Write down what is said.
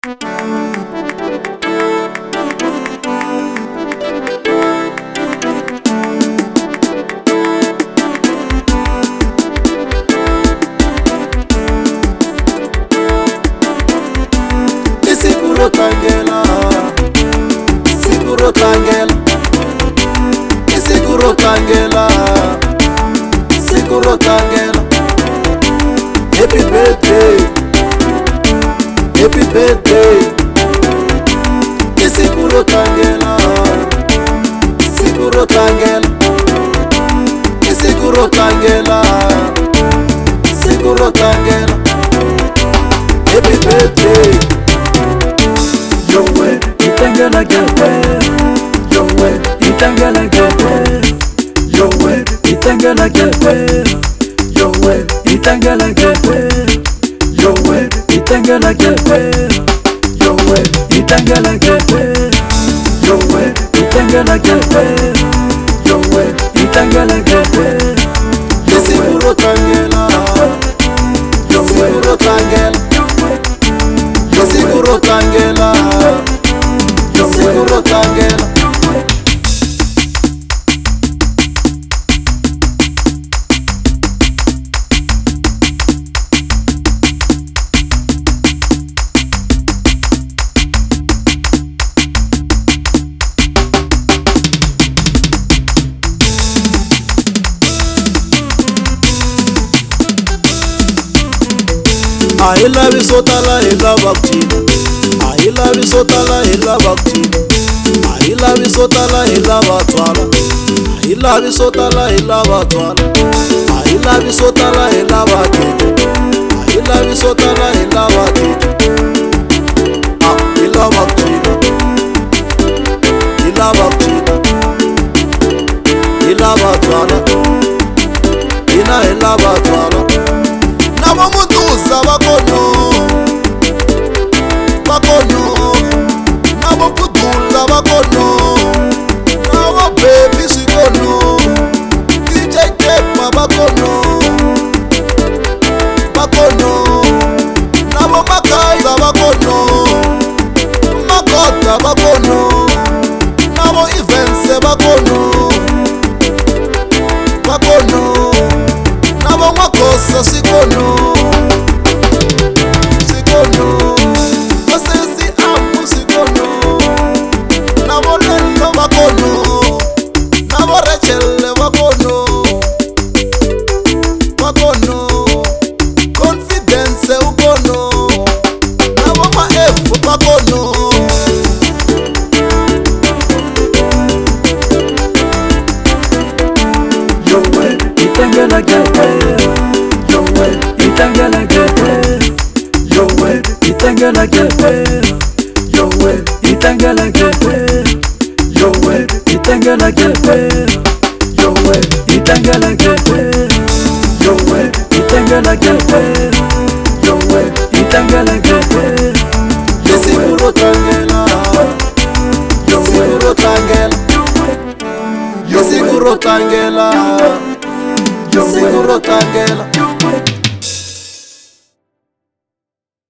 Isikurotangela, isikurotangela, isikurotangela, isikurotangela. Happy birthday, happy birthday. Isikurotangela, isikurotangela, isikurotangela, isikurotangela. Happy birthday. Yo way, itangela gewe. Yo way, itangela gewe. Yo way, itangela gewe. Yo way, itangela gewe. Yo way, itangela gewe. Yo way, itangela gewe. Yo way, itangela gewe. Yo way, itangela gewe. Isikurotangela, isikurotangela, isikurotangela, isikurotangela. I love you so tala, I love you. I love you so tala, I love you. I love you so tala, I love you. I love you so tala, I love you. I love you so tala, I love you. I love you so tala, I love you. I love you. I love you. I love you. I love you. Nabo mutuza bakono, bakono. Nabo pudula bakono, nabo baby sikono. DJ Kepa bakono, bakono. Nabo makaiza bakono, makota bakono. Nabo events bakono, bakono. Nabo makosa sikono, sikono. Osesi amu sikono. Nabo lelo bakono, nabo rechele bakono, bakono. Confidence ukono, nabo maefu bakono. Yo way, itangela gewe. Yo way, itangela gewe. Yo way, itangela gewe. Yo way, itangela gewe. Yo way, itangela gewe. Yo way, itangela gewe. Yo way, itangela gewe. Yo way, itangela gewe. Isikurotangela, isikurotangela, isikurotangela, isikurotangela.